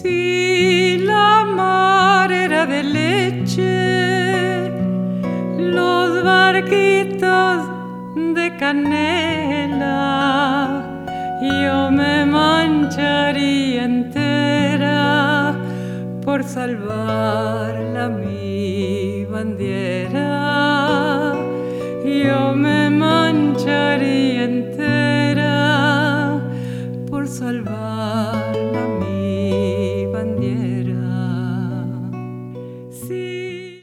Si la mar era de leche, los barquitos de canela, yo me mancharía entera por salvarla mi bandiera. Yo me mancharía entera